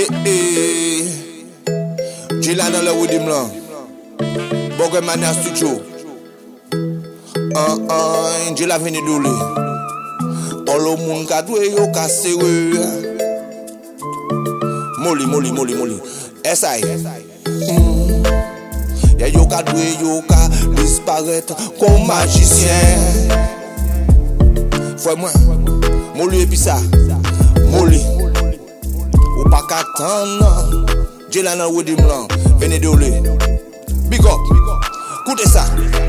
J'ai là dans le Woodim là. Bogomania Studio. J'ai la venu d'oulé. All le monde ka doué yo ka serré. Molly. S.I. Y'a yo ka doué yo ka disparaître comme magicien. Frère moi, Molly et puis ça. Molly. Ou pas qu'attendre. J'ai là dans le Woodim là. Venez d'oulé. Big up. Écoutez ça.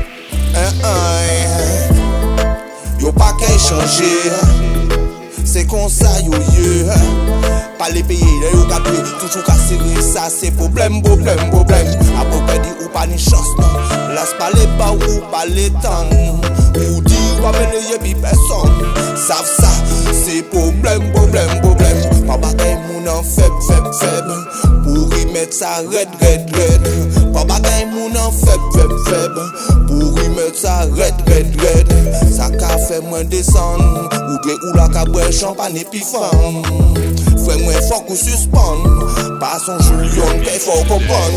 Yo pas qu'à changer. C'est comme ça yo ye. Pas les pays, yo ka doué, toujours ka serré, ça c'est problème. Après dit ou pas ni chance non. Laisse pas les pas ou pas les temps. Ou dit ou pas mêler puis personne. Savent ça, c'est problème. Pas bagaille moun en faible. Pour y mettre ça red. Pas bagaille moun en faible. Pour y mettre ça red. Ça ka fait moins descendre. Ou de ou la ka boire champagne et puis femme. Frère moi faut qu'on suspende. Pas son Julien qu'il faut comprendre.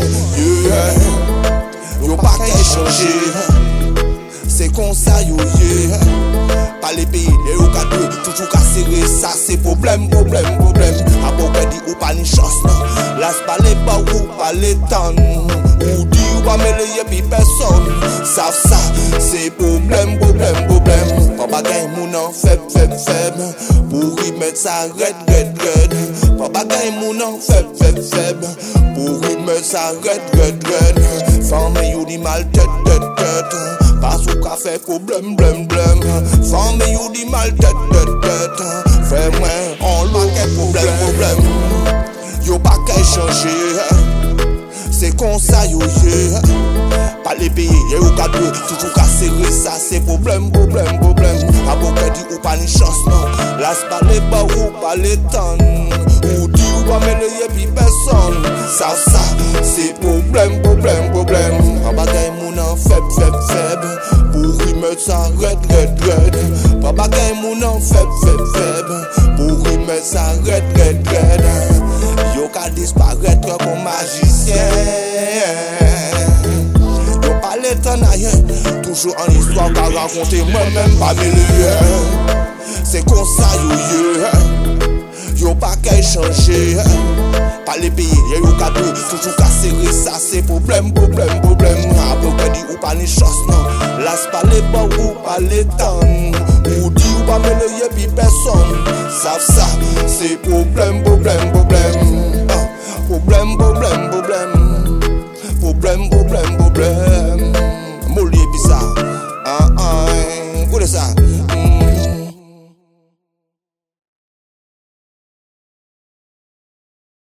Yo pas qu'à changer. C'est comme ça yo yeah. Pas les pays, les yo ka doué, toujours ka serré, ça c'est problème. Après dit ou pas ni chance non. Laisse pas les pas ou pas les temps. Ou dit ou pas mêler puis personne. Savent ça, c'est problème. Pas bagaille moun en faible. Pour y mettre ça red. Pas bagaille moun en faible. Pour y mettre ça red. Femme yo di mal tête. Pas ou ka fait problème. Femme yo di mal tête. Fais moi on l'a problème. Yo pas qu'à changer. C'est comme ça yo yeah. Pas les pays, yo ka doué, toujours ka serré, ça c'est problème. Après dit ou pas ni chance non. Laisse pas les pas ou pas les temps. Ou dit ou pas mêler puis personne. Ça c'est problème. Pas bagaille moun en faible. Pour y mettre ça red. Pas bagaille moun en faible. Pour y mettre ça red. Yo ka disparaître comme magicien. Yo pas le temps ailleurs. Toujours en histoire qu'à raconter moi-même pas mêlé. C'est comme ça yo pas qu'à changer. Pas les pays, yo ka doué, toujours ka serré, ça c'est problème. Après dit ou pas ni chance non. Laisse pas les pas ou pas les temps. Ou dit ou pas mêler puis personne. Savent ça, c'est problème. Problème. Molly et puis ça. Écoutez ça.